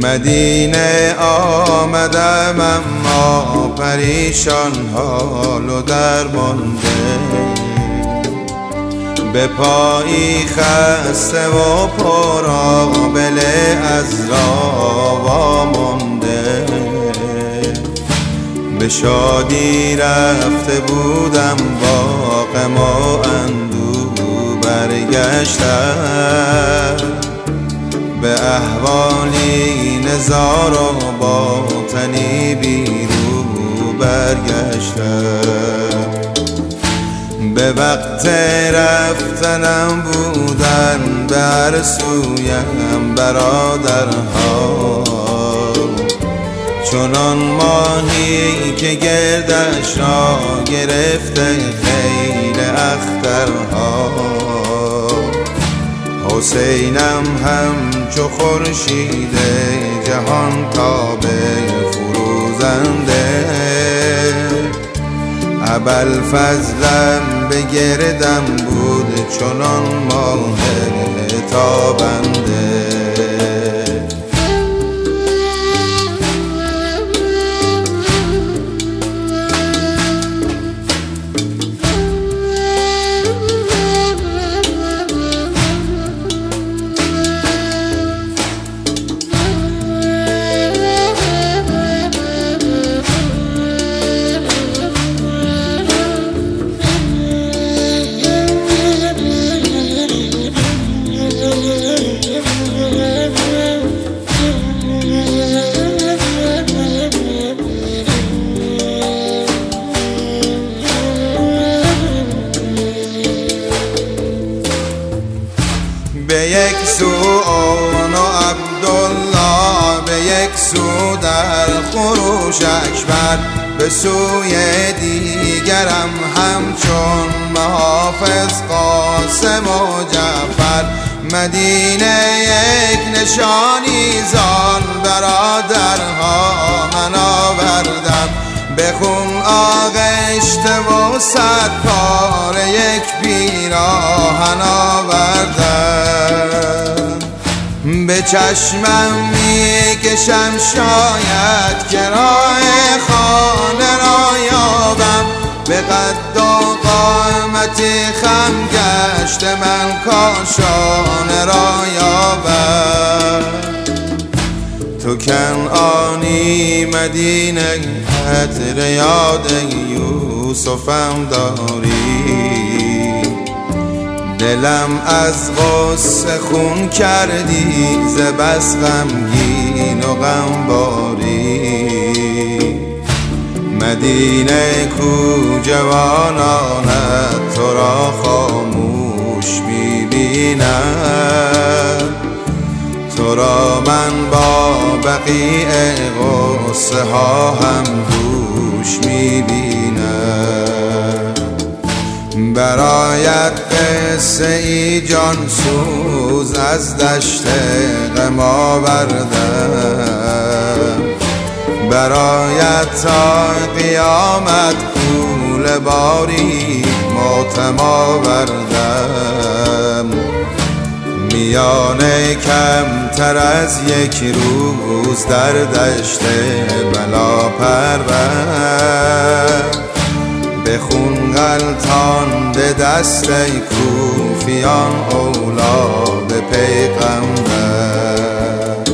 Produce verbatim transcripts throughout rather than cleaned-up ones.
مدینه آمدم اما پریشان حال و درمانده، به پایی خسته و پرآبله از راه وامانده. به شادی رفته بودم با غم و اندوه برگشتم، به احوالی نزار و باطنی بیرو برگشتم. به وقت رفتنم بودن به هر سویم برادرها، چنان ماهی که گردش را گرفته خیل اخترها. حسینم همچو خورشید جهان تابه فروزنده، ابوالفضلم به گردم بود چنان ماه تابنده. به یک سو آن و عبدالله، به یک سو در خروش اکبر، به سوی دیگرم همچون محافظ قاسم و جعفر. مدینه یک نشانی زان برادرها من آوردم، به خون آغشته و صد پاره یک پیراهن آوردم. به چشمم می کشم شاید که راه خانه را یابم، به قد و قامتی خم گشت من کاشانه را یابم. تو کنعانی مدینه عطر یاد یوسفم داری، دلم از غصه خون کردی ز بس غمگین و غمباری. مدینه کو جوانانت تو را خاموش می‌بینم، تو را من با بقیع غصه ها هم دوش می‌بینم. برایت قصه ای جان سوز از دشت غم آوردم، برایت تا قیامت پول باری ماتم آوردم. میانه کمتر از یک روز در دشت بلا پرور، به خون غلطانده دست کوفیان اولاد پیغمبر.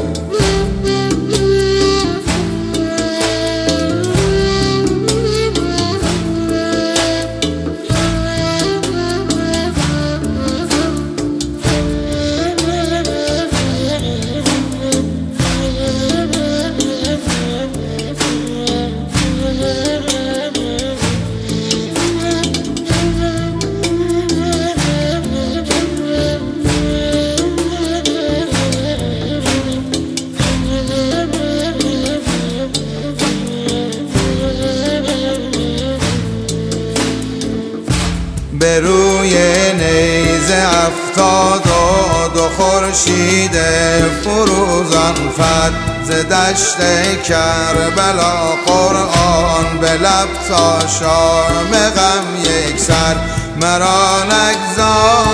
به روی نیزه افتاد و دو خورشید فروزان فد، ز دشت کربلا قرآن به لب تا شام غم یک سر. مرا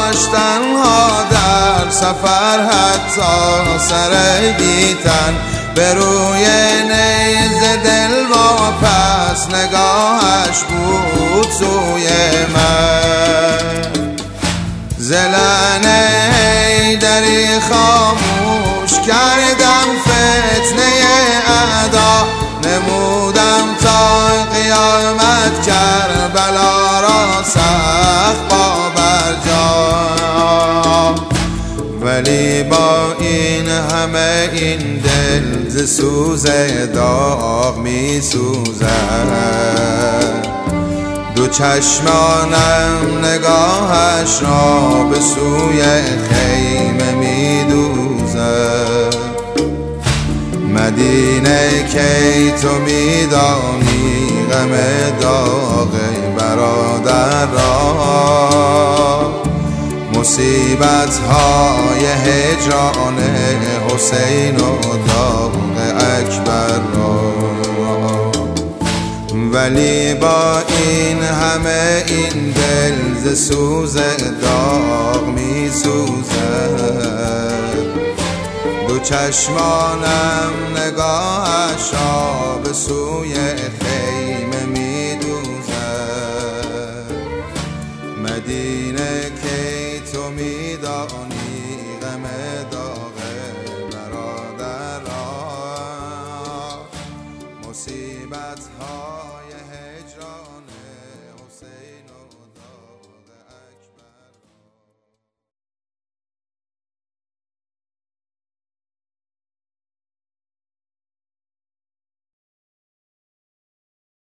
نگذاشتن ها در سفر حتی سر بیتن، به روی نیز دل واپس نگاهش بود سوی من. زلنه دری خاموش کردم فتنه اعدا، نمودم تا قیامت کربلا را سخت با برجا. ولی با این همه این دل ز سوز داغ می سوزد، دو چشمانم نگاهش را به سوی خیمه می دوزد. مدینه کی تو می دانی غم داغ برادر را، مصیبت های هجران حسین و داغ اکبر را. ولی با این همه این دل ز سوز داغ می سوزد، دو چشمانم نگاهش را به سوی خیمه